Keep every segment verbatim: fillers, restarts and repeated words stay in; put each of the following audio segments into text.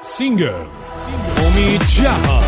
سینگر امید جهان.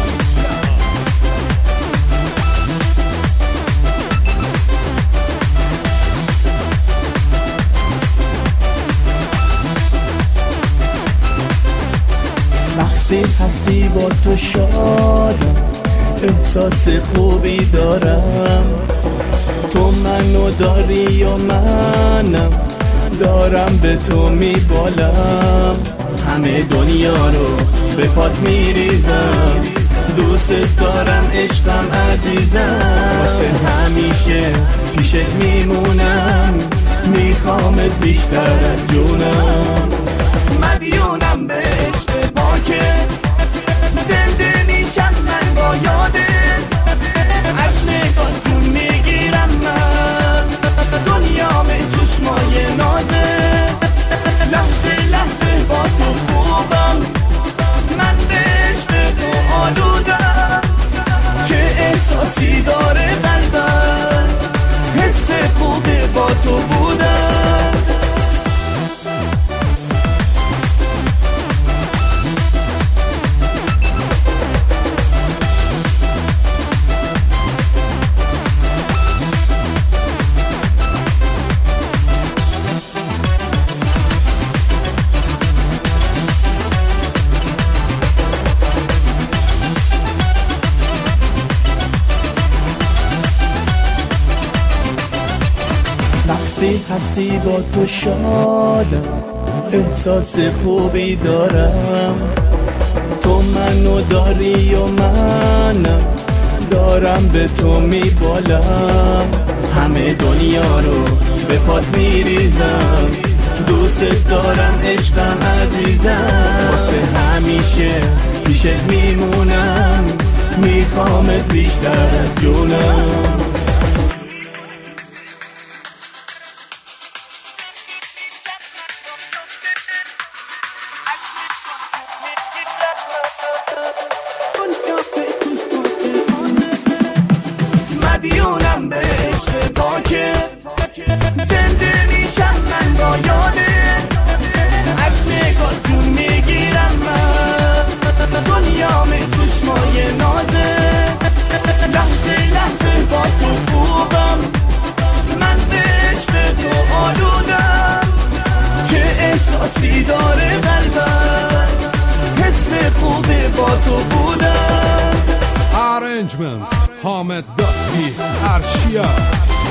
وقتی هستی با تو شادم، احساس خوبی دارم. تو منو داری و منم دارم به تو میبالم. همه دنیا رو به پات میریزم، دوست دارم عشقم عزیزم. واسه همیشه پیشت میمونم، میخوامت بیشتر از جونم. مدیونم به عشق پاکت، زنده میشم من با یادت. از نگاه جون میگیرم من، دنیام چشمای نازت. لحظه لحظه با تو خوبم، من به عشق تو آلودم. چه احساسی داره قلبم، حس خوبه با تو بودم. وقتی هستی با تو شادم، احساس خوبی دارم. تو منو داری و منم دارم به تو میبالم. همه دنیا رو به پات میریزم، دوست دارم عشقم عزیزم. واسه همیشه پیشت میمونم، میخوامت بیشتر از جونم. مدیونم به عشق پاکت، زنده میشم من با یادت. از نگاه جون میگیرم من، دنیام چشمای نازت. لحظه لحظه با تو خوبم، من به عشق تو آلودم. چه احساسی داره قلبم، حس خوبه با تو بودم. Arrangements حامد داتی ارشیا.